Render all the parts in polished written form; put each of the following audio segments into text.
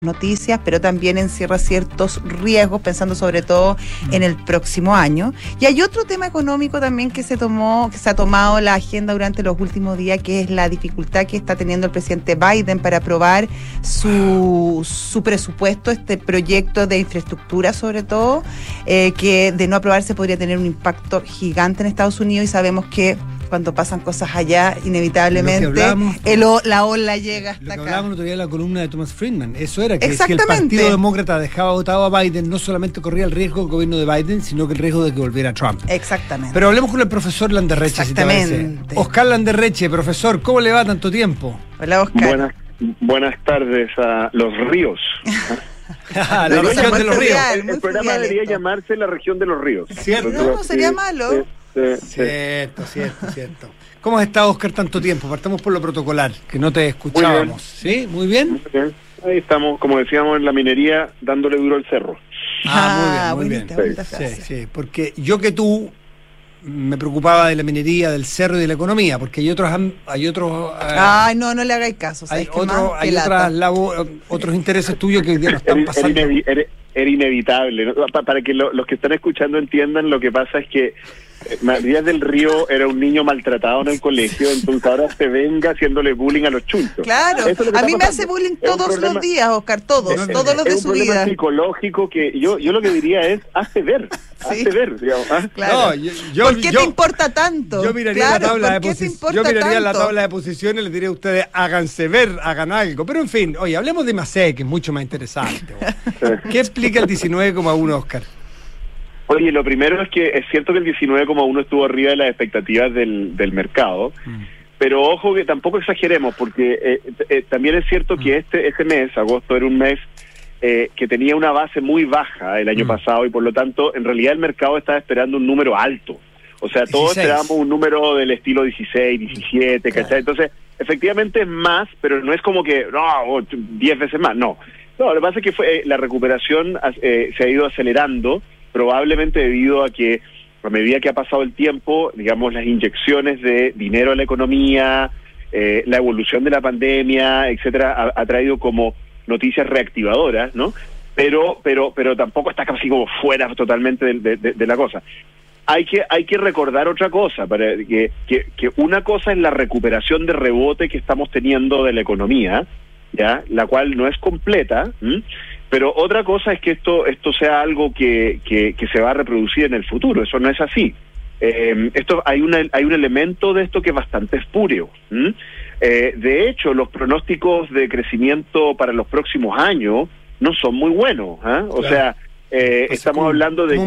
noticias, pero también encierra ciertos riesgos, pensando sobre todo en el próximo año. Y hay otro tema económico también que se ha tomado la agenda durante los últimos días, que es la dificultad que está teniendo el presidente Biden para aprobar su presupuesto, este proyecto de infraestructura sobre todo, que de no aprobarse podría tener un impacto gigante en Estados Unidos, y sabemos que cuando pasan cosas allá, inevitablemente la ola llega hasta acá. Lo que hablábamos el otro día en la columna de Thomas Friedman, eso era que si el Partido Demócrata dejaba votado a Biden, no solamente corría el riesgo del gobierno de Biden, sino que el riesgo de que volviera Trump. Exactamente. Pero hablemos con el profesor Landerreche, si te parece. Oscar Landerreche, profesor, ¿cómo le va tanto tiempo? Hola, Oscar. Buenas tardes a los ríos. La región de los ríos. El programa debería llamarse La Región de los Ríos. ¿Cierto? No, sería malo. Cierto. ¿Cómo has estado, Oscar, tanto tiempo? Partamos por lo protocolar, que no te escuchábamos. ¿Sí? ¿Muy bien? Ahí estamos, como decíamos, en la minería, dándole duro al cerro. Muy bien. Sí, porque yo que tú me preocupaba de la minería, del cerro y de la economía, porque hay otros no le hagáis caso. Hay otros intereses tuyos que hoy día no están pasando. Era inevitable, ¿no? Para que los que están escuchando entiendan, lo que pasa es que Matías del Río era un niño maltratado en el colegio, entonces ahora se venga haciéndole bullying a los chuntos. Claro, a mí me hace bullying todos los días, Oscar, todos los de su vida. Es un problema psicológico que yo lo que diría es, hazte ver, digamos. Claro. ¿Por qué te importa tanto? Yo miraría la tabla de posiciones y les diría a ustedes, háganse ver, hagan algo. Pero en fin, oye, hablemos de Macé, que es mucho más interesante. ¿Qué explica el 19,1, Oscar? Oye, lo primero es que es cierto que el 19,1 estuvo arriba de las expectativas del mercado, pero ojo que tampoco exageremos, porque también es cierto que este mes, agosto, era un mes que tenía una base muy baja el año pasado, y por lo tanto, en realidad el mercado estaba esperando un número alto. O sea, 16. Todos esperábamos un número del estilo 16, 17, ¿cachai? Entonces, efectivamente es más, pero no es como que, 10 veces más, no. No, lo que pasa es que la recuperación se ha ido acelerando, probablemente debido a que a medida que ha pasado el tiempo, digamos, las inyecciones de dinero a la economía, la evolución de la pandemia, etcétera, ha traído como noticias reactivadoras, ¿no? Pero tampoco está casi como fuera totalmente de la cosa. Hay que recordar otra cosa, para que una cosa es la recuperación de rebote que estamos teniendo de la economía, ya, la cual no es completa, pero otra cosa es que esto sea algo que se va a reproducir en el futuro. Eso no es así. Hay un elemento de esto que es bastante espúreo. De hecho, los pronósticos de crecimiento para los próximos años no son muy buenos. O sea, estamos hablando de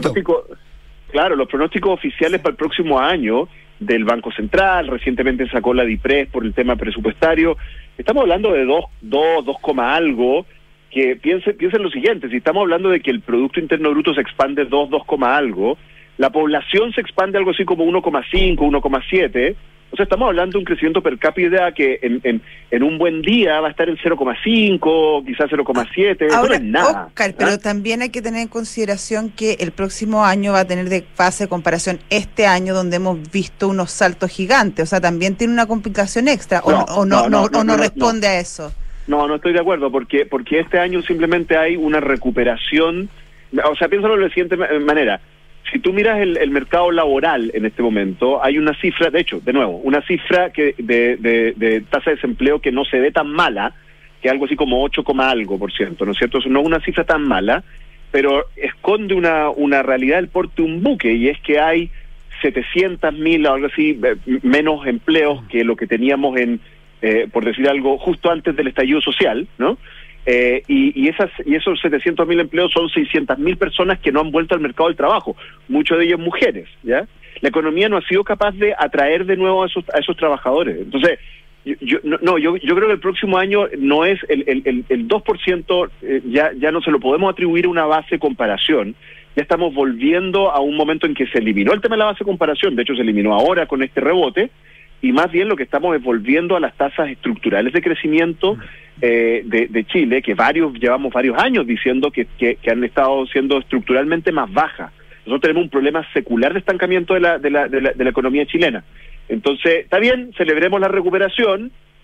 que los pronósticos oficiales para el próximo año del Banco Central, recientemente sacó la DIPRES por el tema presupuestario, estamos hablando de 2 algo, que piensen lo siguiente: si estamos hablando de que el Producto Interno Bruto se expande 2 algo, la población se expande algo así como 1,5, 1,7, o sea, estamos hablando de un crecimiento per cápita que en un buen día va a estar en 0,5, quizás 0,7, ahora, no es nada. Oscar, pero también hay que tener en consideración que el próximo año va a tener de fase de comparación este año, donde hemos visto unos saltos gigantes, o sea, también tiene una complicación extra, no responde a eso. No estoy de acuerdo, porque este año simplemente hay una recuperación. O sea, piénsalo de la siguiente manera: si tú miras el mercado laboral en este momento, hay una cifra, de hecho, de nuevo, una cifra que de tasa de desempleo que no se ve tan mala, que algo así como 8, algo %, ¿no es cierto? Eso no es una cifra tan mala, pero esconde una realidad del porte de un buque, y es que hay 700.000 o algo así menos empleos que lo que teníamos por decir algo, justo antes del estallido social, ¿no? Y esos 700.000 empleos son 600.000 personas que no han vuelto al mercado del trabajo, muchos de ellos mujeres, ¿ya? La economía no ha sido capaz de atraer de nuevo a esos trabajadores. Entonces, yo creo que el próximo año no es el 2%, ya no se lo podemos atribuir a una base de comparación. Ya estamos volviendo a un momento en que se eliminó el tema de la base de comparación, de hecho se eliminó ahora con este rebote, y más bien lo que estamos es volviendo a las tasas estructurales de crecimiento de Chile, que llevamos varios años diciendo que han estado siendo estructuralmente más bajas. Nosotros tenemos un problema secular de estancamiento de la economía chilena. Entonces, está bien, celebremos la recuperación,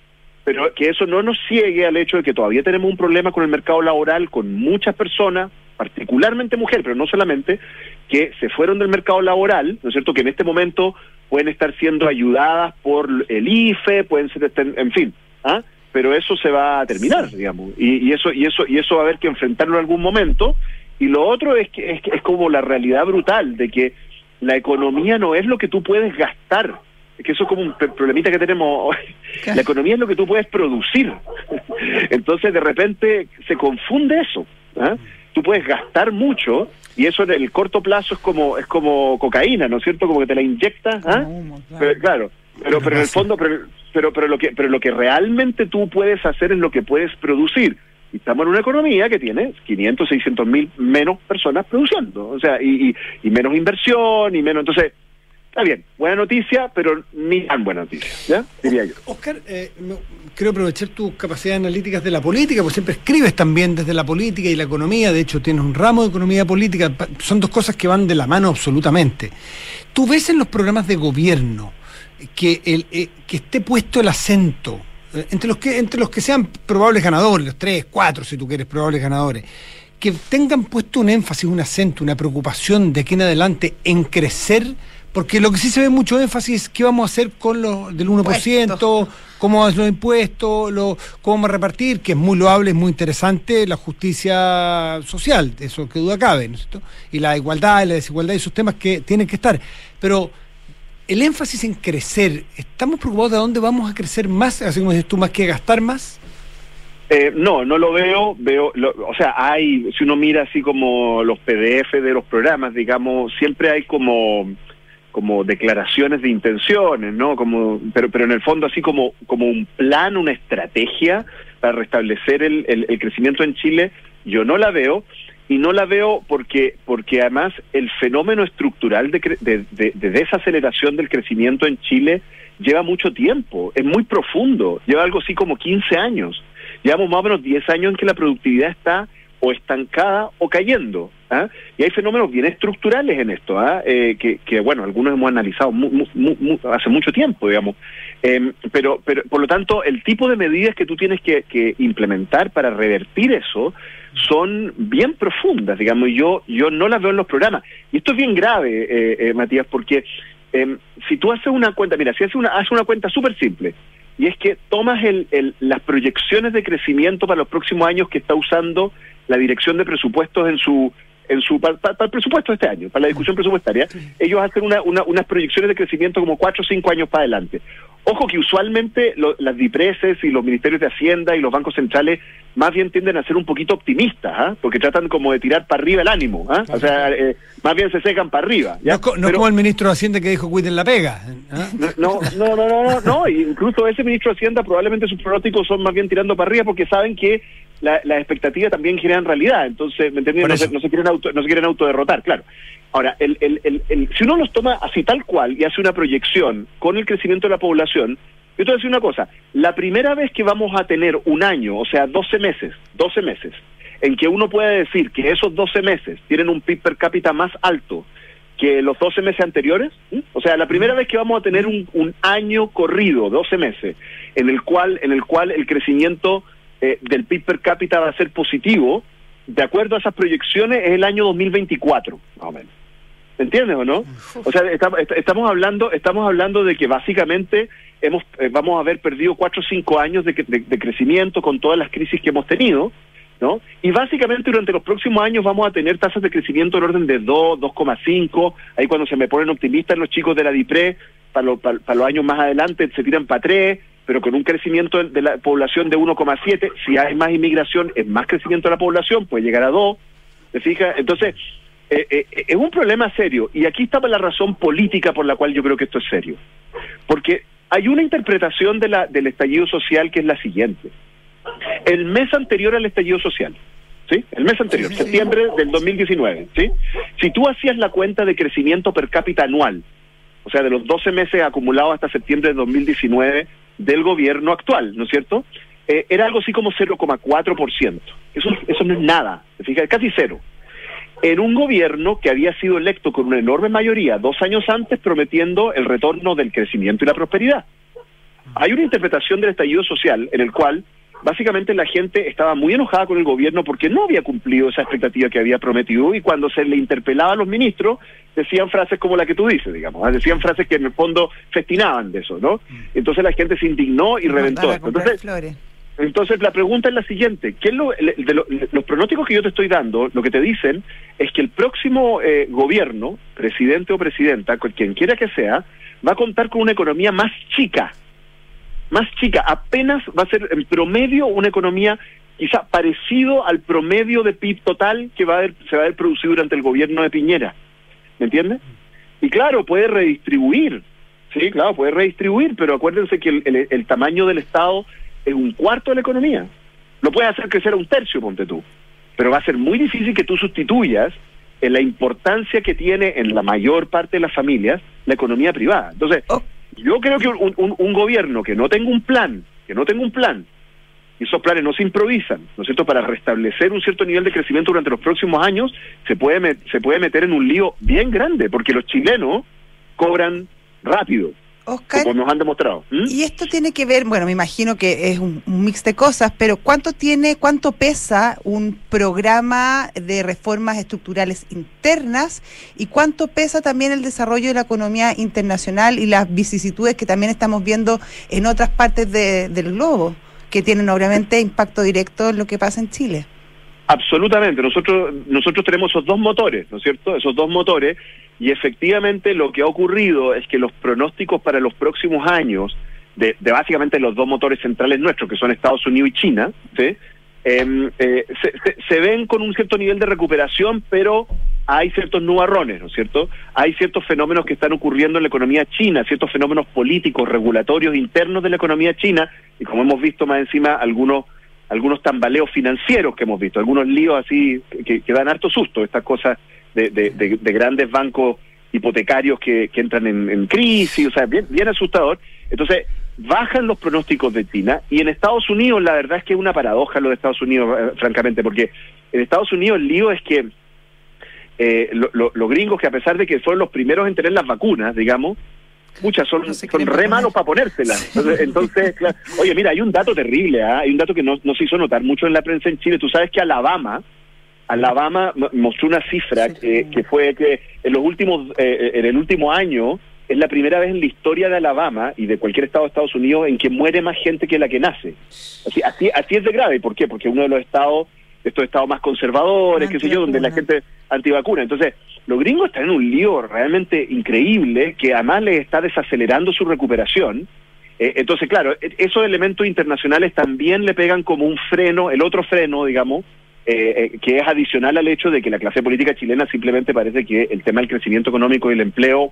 pero que eso no nos ciegue al hecho de que todavía tenemos un problema con el mercado laboral, con muchas personas, particularmente mujeres, pero no solamente, que se fueron del mercado laboral, ¿no es cierto?, que en este momento pueden estar siendo ayudadas por el IFE, pueden ser, en fin, pero eso se va a terminar, digamos, y eso va a haber que enfrentarlo en algún momento. Y lo otro es que es como la realidad brutal de que la economía no es lo que tú puedes gastar. Es que eso es como un problemita que tenemos. La economía es lo que tú puedes producir. Entonces, de repente, se confunde eso. Tú puedes gastar mucho y eso en el corto plazo es como cocaína, ¿no es cierto? Como que te la inyectas. Claro. Pero en el fondo, pero lo que realmente tú puedes hacer es lo que puedes producir. Y estamos en una economía que tiene 500, 600 mil menos personas produciendo. O sea, y menos inversión, y menos... Entonces, está bien, buena noticia, pero ni tan buena noticia, ¿ya? Diría yo. Oscar, quiero aprovechar tus capacidades analíticas de la política, porque siempre escribes también desde la política y la economía. De hecho, tienes un ramo de economía política. Son dos cosas que van de la mano absolutamente. ¿Tú ves en los programas de gobierno que esté puesto el acento entre los que sean probables ganadores, los 3, 4, si tú quieres, probables ganadores, que tengan puesto un énfasis, un acento, una preocupación de aquí en adelante en crecer? Porque lo que sí se ve mucho énfasis es qué vamos a hacer con los del 1%, cómo van los impuestos, cómo vamos a repartir, que es muy loable, es muy interesante, la justicia social, eso que duda cabe, ¿no es cierto? Y la igualdad y la desigualdad y esos temas que tienen que estar. Pero el énfasis en crecer, ¿estamos preocupados de dónde vamos a crecer más, así como dices tú, más que gastar más? No lo veo, o sea, si uno mira así como los PDF de los programas, digamos, siempre hay como declaraciones de intenciones, ¿no? Pero en el fondo así como un plan, una estrategia para restablecer el crecimiento en Chile, yo no la veo. Y no la veo porque además el fenómeno estructural de desaceleración del crecimiento en Chile lleva mucho tiempo, es muy profundo, lleva algo así como 15 años. Llevamos más o menos 10 años en que la productividad está o estancada o cayendo. Y hay fenómenos bien estructurales en esto, que bueno, algunos hemos analizado hace mucho tiempo, digamos. Pero por lo tanto, el tipo de medidas que tú tienes que implementar para revertir eso son bien profundas, digamos, y yo no las veo en los programas. Y esto es bien grave, Matías, porque si tú haces una cuenta, mira, si haces una cuenta súper simple, y es que tomas las proyecciones de crecimiento para los próximos años que está usando la Dirección de Presupuestos para el presupuesto de este año, para la discusión presupuestaria, ellos hacen unas proyecciones de crecimiento como 4 o 5 años para adelante. Ojo que usualmente las DIPRESes y los ministerios de Hacienda y los bancos centrales más bien tienden a ser un poquito optimistas, porque tratan como de tirar para arriba el ánimo, o sea, más bien se secan para arriba. ¿ya? No es como el ministro de Hacienda que dijo cuiden la pega. No, incluso ese ministro de Hacienda probablemente sus pronósticos son más bien tirando para arriba porque saben que las expectativas también generan realidad, entonces, ¿me entiendes? No se quieren autoderrotar, claro. Ahora, si uno los toma así tal cual y hace una proyección con el crecimiento de la población, yo te voy a decir una cosa, la primera vez que vamos a tener un año, o sea, 12 meses, en que uno puede decir que esos 12 meses tienen un PIB per cápita más alto que los 12 meses anteriores, o sea, la primera vez que vamos a tener un año corrido, 12 meses, en el cual el crecimiento del PIB per cápita va a ser positivo, de acuerdo a esas proyecciones, es el año 2024, más o menos. ¿Me entiendes o no? O sea, estamos hablando de que básicamente vamos a haber perdido 4 o 5 años de crecimiento con todas las crisis que hemos tenido, ¿no? Y básicamente durante los próximos años vamos a tener tasas de crecimiento en orden de 2, 2,5, ahí cuando se me ponen optimistas los chicos de la DIPRE, para los años más adelante se tiran para 3, pero con un crecimiento de la población de 1,7, si hay más inmigración, es más crecimiento de la población, puede llegar a 2, ¿te fijas? Entonces, es un problema serio, y aquí estaba la razón política por la cual yo creo que esto es serio. Porque hay una interpretación del estallido social que es la siguiente. El mes anterior al estallido social, ¿sí? El mes anterior, septiembre del 2019, ¿sí? Si tú hacías la cuenta de crecimiento per cápita anual, o sea, de los 12 meses acumulados hasta septiembre del 2019 del gobierno actual, ¿no es cierto? Era algo así como 0,4%. Eso no es nada, ¿te fijas? Casi cero. En un gobierno que había sido electo con una enorme mayoría 2 años antes prometiendo el retorno del crecimiento y la prosperidad. hay una interpretación del estallido social en el cual básicamente la gente estaba muy enojada con el gobierno porque no había cumplido esa expectativa que había prometido, y cuando se le interpelaba a los ministros decían frases como la que tú dices, digamos, decían frases que en el fondo festinaban de eso, ¿no? Entonces la gente se indignó y reventó esto. Entonces la pregunta es la siguiente: ¿qué es los pronósticos que yo te estoy dando? Lo que te dicen es que el próximo gobierno, presidente o presidenta, quien quiera que sea, va a contar con una economía más chica, apenas va a ser en promedio una economía quizá parecido al promedio de PIB total que se va a haber producido durante el gobierno de Piñera, ¿me entiendes? Y claro, puede redistribuir, sí, claro, puede redistribuir, pero acuérdense que el tamaño del Estado es un cuarto de la economía. Lo puedes hacer crecer a un tercio, ponte tú, pero va a ser muy difícil que tú sustituyas en la importancia que tiene en la mayor parte de las familias la economía privada. Entonces, yo creo que un gobierno que no tenga un plan, y esos planes no se improvisan, ¿no es cierto?, para restablecer un cierto nivel de crecimiento durante los próximos años, se puede meter en un lío bien grande, porque los chilenos cobran rápido, Oscar, como nos han demostrado. Y esto tiene que ver, bueno, me imagino que es un mix de cosas, pero ¿cuánto pesa un programa de reformas estructurales internas y cuánto pesa también el desarrollo de la economía internacional y las vicisitudes que también estamos viendo en otras partes del globo, que tienen obviamente impacto directo en lo que pasa en Chile? Absolutamente, nosotros tenemos esos dos motores, ¿no es cierto?, esos dos motores. Y efectivamente lo que ha ocurrido es que los pronósticos para los próximos años, de básicamente los dos motores centrales nuestros, que son Estados Unidos y China, ¿sí?, se ven con un cierto nivel de recuperación, pero hay ciertos nubarrones, ¿no es cierto? Hay ciertos fenómenos que están ocurriendo en la economía china, ciertos fenómenos políticos, regulatorios internos de la economía china, y como hemos visto más encima, algunos tambaleos financieros que hemos visto, algunos líos así que dan harto susto, estas cosas de grandes bancos hipotecarios que entran en crisis, o sea, bien asustador. Entonces, bajan los pronósticos de China, y en Estados Unidos la verdad es que es una paradoja lo de Estados Unidos, francamente, porque en Estados Unidos el lío es que los gringos, que a pesar de que fueron los primeros en tener las vacunas, digamos, muchas son re malos para ponérselas. Entonces, claro, oye, mira, hay un dato terrible, hay un dato que no se hizo notar mucho en la prensa en Chile. Tú sabes que Alabama mostró una cifra que fue que en el último año es la primera vez en la historia de Alabama y de cualquier estado de Estados Unidos en que muere más gente que la que nace. Así es de grave. ¿Por qué? Porque uno de estos estados más conservadores, qué sé yo, donde la gente antivacuna. Entonces, los gringos están en un lío realmente increíble que además les está desacelerando su recuperación. Entonces, claro, esos elementos internacionales también le pegan como un freno, el otro freno, digamos, que es adicional al hecho de que la clase política chilena simplemente parece que el tema del crecimiento económico y el empleo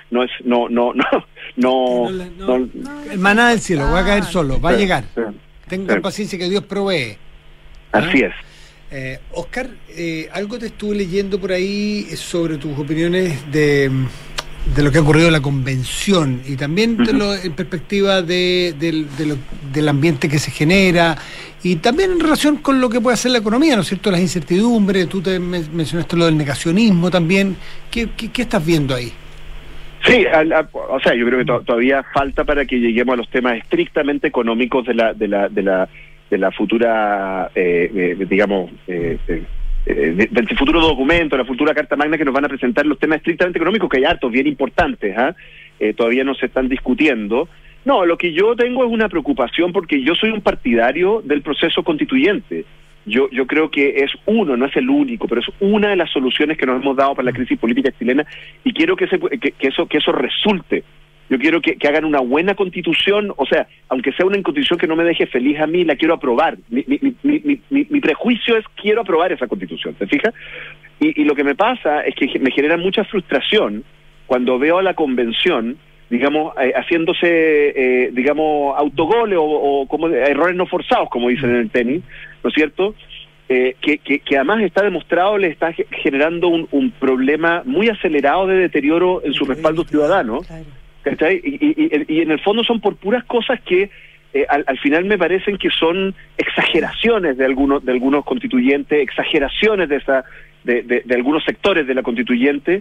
el maná del cielo va a caer solo, va a llegar. Tengan paciencia, que Dios provee. Así es. Oscar, algo te estuve leyendo por ahí sobre tus opiniones de lo que ha ocurrido en la convención y también en perspectiva del ambiente que se genera y también en relación con lo que puede hacer la economía, ¿no es cierto? Las incertidumbres, tú te mencionaste lo del negacionismo también. ¿Qué estás viendo ahí? Sí, o sea, yo creo que todavía falta para que lleguemos a los temas estrictamente económicos de la futura, digamos, del futuro documento, la futura Carta Magna que nos van a presentar, los temas estrictamente económicos, que hay hartos bien importantes, todavía no se están discutiendo. No, lo que yo tengo es una preocupación porque yo soy un partidario del proceso constituyente. Yo creo que es no es el único, pero es una de las soluciones que nos hemos dado para la crisis política chilena, y quiero que eso resulte. Yo quiero que hagan una buena constitución, o sea, aunque sea una constitución que no me deje feliz a mí, la quiero aprobar. Mi prejuicio es quiero aprobar esa constitución, ¿te fijas? Y lo que me pasa es que me genera mucha frustración cuando veo a la convención, digamos, haciéndose, digamos, autogoles o como errores no forzados, como dicen en el tenis, ¿no es cierto? Que además está demostrado, le está generando un problema muy acelerado de deterioro en su respaldo ciudadano. ¿Cachai? Y en el fondo son por puras cosas que al final me parecen que son exageraciones de algunos constituyentes, exageraciones de algunos sectores de la constituyente,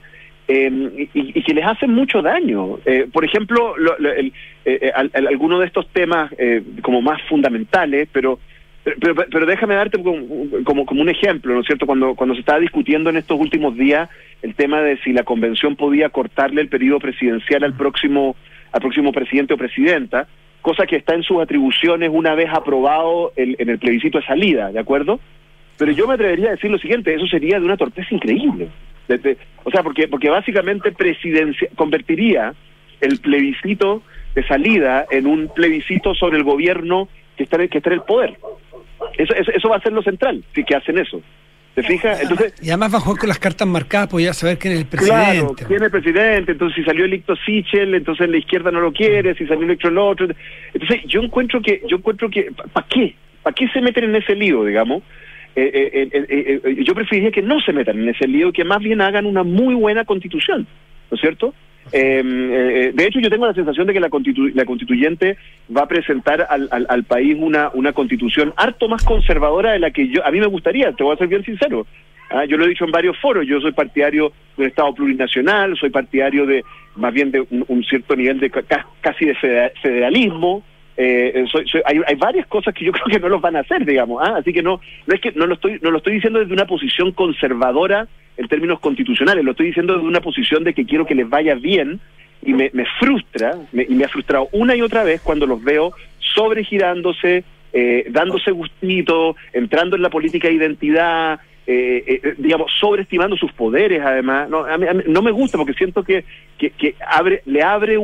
y que les hacen mucho daño. Por ejemplo, algunos de estos temas como más fundamentales, pero déjame darte como un ejemplo, ¿no es cierto? Cuando se estaba discutiendo en estos últimos días el tema de si la convención podía cortarle el periodo presidencial al próximo presidente o presidenta, cosa que está en sus atribuciones una vez aprobado en el plebiscito de salida, ¿de acuerdo? Pero yo me atrevería a decir lo siguiente: eso sería de una torpeza increíble. O sea, porque básicamente convertiría el plebiscito de salida en un plebiscito sobre el gobierno que está en el poder. Eso va a ser lo central, si que hacen eso. ¿Te fijas? Entonces, y además va a jugar con las cartas marcadas, pues ya saber quién es el presidente. Claro, quién es el presidente. Entonces, si salió electo Sichel, entonces la izquierda no lo quiere. Si salió electo el otro. Entonces, yo encuentro que ¿para qué? ¿Para qué se meten en ese lío, digamos? Yo preferiría que no se metan en ese lío, que más bien hagan una muy buena constitución, ¿no es cierto? De hecho, yo tengo la sensación de que la constituyente va a presentar al país una constitución harto más conservadora de la que a mí me gustaría. Te voy a ser bien sincero. Yo lo he dicho en varios foros. Yo soy partidario de un Estado plurinacional, soy partidario de más bien de un cierto nivel de casi de federalismo. Hay varias cosas que yo creo que no los van a hacer, digamos. Así que no es que no lo estoy diciendo desde una posición conservadora en términos constitucionales, lo estoy diciendo desde una posición de que quiero que les vaya bien, y me frustra, y me ha frustrado una y otra vez cuando los veo sobregirándose, dándose gustito, entrando en la política de identidad, digamos, sobreestimando sus poderes. Además, a mí no me gusta, porque siento que le abre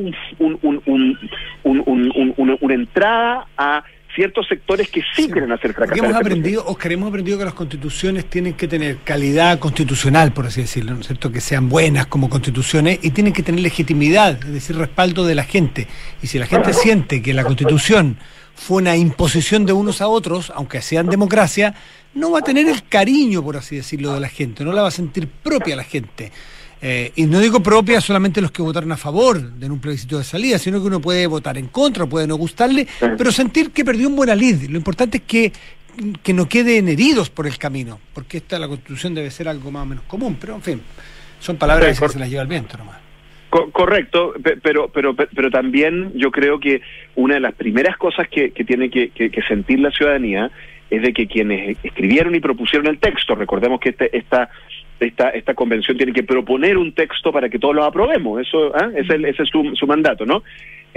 una entrada a ciertos sectores que sí quieren hacer fracasar. Hemos aprendido que las constituciones tienen que tener calidad constitucional, por así decirlo, ¿no es cierto? Que sean buenas como constituciones, y tienen que tener legitimidad, es decir, respaldo de la gente. Y si la gente siente que la constitución fue una imposición de unos a otros, aunque sea en democracia, no va a tener el cariño, por así decirlo, de la gente, no la va a sentir propia la gente. Y no digo propia solamente los que votaron a favor de un plebiscito de salida, sino que uno puede votar en contra, puede no gustarle, pero sentir que perdió un buena lid. Lo importante es que no queden heridos por el camino, porque la Constitución debe ser algo más o menos común, pero en fin, son palabras que se las lleva el viento nomás. Correcto, pero también yo creo que una de las primeras cosas que tiene que sentir la ciudadanía es de que quienes escribieron y propusieron el texto, recordemos que esta convención tiene que proponer un texto para que todos lo aprobemos, ese es su mandato, ¿no?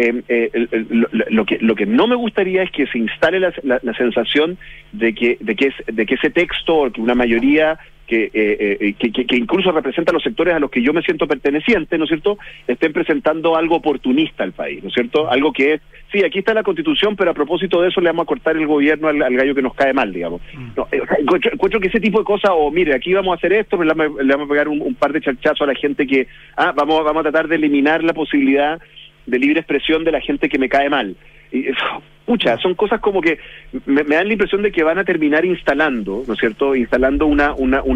Lo que no me gustaría es que se instale la sensación de que ese texto, o que una mayoría que incluso representa los sectores a los que yo me siento perteneciente, ¿no es cierto?, estén presentando algo oportunista al país, ¿no es cierto? Algo que es, sí, aquí está la Constitución, pero a propósito de eso le vamos a cortar el gobierno al gallo que nos cae mal, digamos. No, encuentro que ese tipo de cosas, o mire, aquí vamos a hacer esto, pero le vamos a pegar un par de charchazos a la gente que, vamos a tratar de eliminar la posibilidad de libre expresión de la gente que me cae mal. Y son cosas como que me dan la impresión de que van a terminar instalando, ¿no es cierto?, instalando una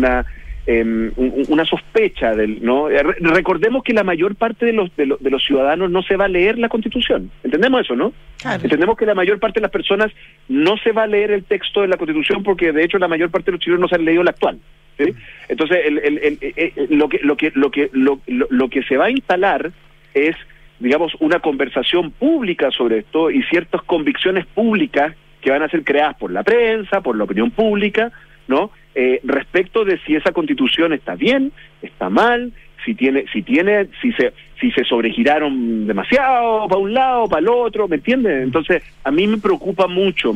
sospecha ¿no? Recordemos que la mayor parte de los ciudadanos no se va a leer la Constitución. ¿Entendemos eso, no? Claro. Entendemos que la mayor parte de las personas no se va a leer el texto de la Constitución, porque de hecho la mayor parte de los chilenos no se han leído la actual, ¿sí? Entonces lo que se va a instalar es, digamos, una conversación pública sobre esto, y ciertas convicciones públicas que van a ser creadas por la prensa, por la opinión pública, ¿no? Respecto de si esa Constitución está bien, está mal, si se sobregiraron demasiado para un lado, para el otro, ¿me entiendes? Entonces, a mí me preocupa mucho,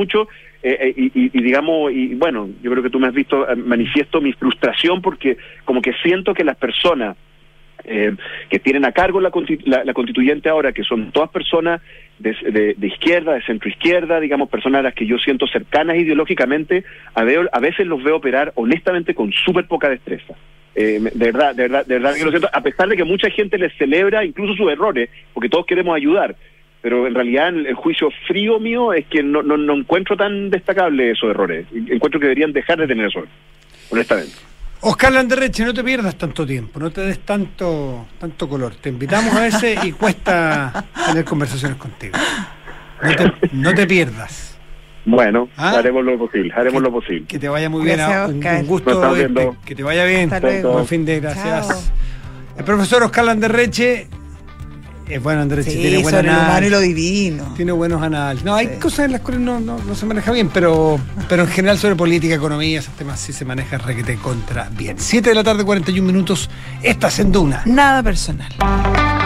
y digamos, y bueno, yo creo que tú me has visto, manifiesto mi frustración, porque como que siento que las personas que tienen a cargo la constituyente ahora, que son todas personas de izquierda, de centroizquierda, digamos, personas a las que yo siento cercanas ideológicamente, a veces los veo operar honestamente con súper poca destreza. De verdad que lo siento, a pesar de que mucha gente les celebra incluso sus errores, porque todos queremos ayudar, pero en realidad el juicio frío mío es que no encuentro tan destacable esos errores. Encuentro que deberían dejar de tener esos errores, honestamente. Oscar Landerreche, no te pierdas tanto tiempo, no te des tanto color. Te invitamos a veces y cuesta tener conversaciones contigo. No te pierdas. Bueno, haremos lo posible. Que te vaya muy bien. Gracias, un gusto. Que te vaya bien. Hasta luego. Buen fin de gracias. Chao. El profesor Oscar Landerreche es bueno, Landerreche, Sí, tiene buen sobre lo humano y análisis. lo divino. Tiene buenos análisis. No, hay Sí. cosas en las cuales no se maneja bien, pero en general sobre política, economía, esos temas sí se maneja requete contra bien. 7 de la tarde, 41 minutos. Estás en Duna. Nada personal.